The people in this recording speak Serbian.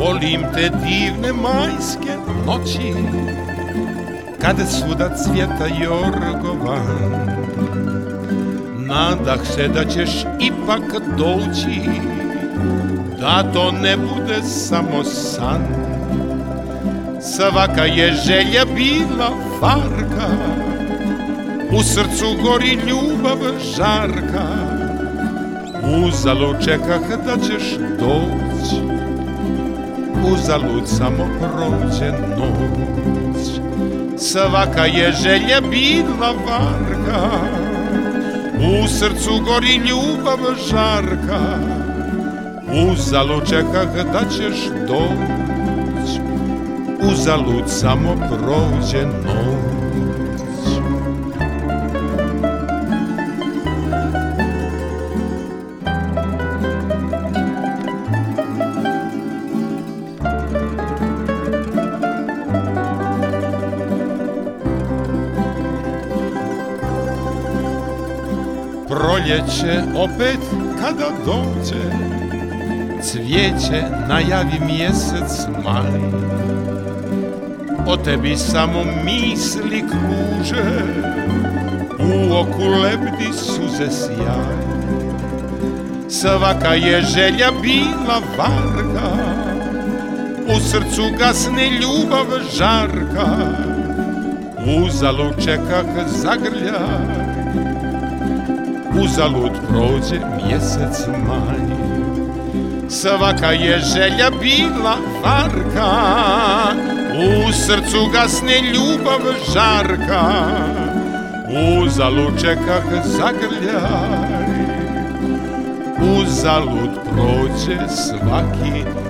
Volim te divne majske noći, kada svuda cvjeta jorgovan. Nadah se da ćeš ipak doći, da to ne bude samo san. Svaka je želja bila varka, u srcu gori ljubav žarka. Uzalud čekah da ćeš doći, uzalud samo prođe noć. Svaka je želja bila varka, u srcu gori ljubav žarka. Uzalud čekah da ćeš doći, uzalud samo prođe noć. Proljeće opet kada dođe, cvijeće najavi mjesec maj. O tebi samo misli kruže, u oku lebdi suze sjaj. Svaka je želja bila varka, u srcu gasne ljubav žarka. Uzalud čekah zagrljaj, uzalud prođe mjesec maj. Svaka je želja bila varka, u srcu gasne ljubav žarka. Uzalud čekah zagrljaj, uzalud prođe svaki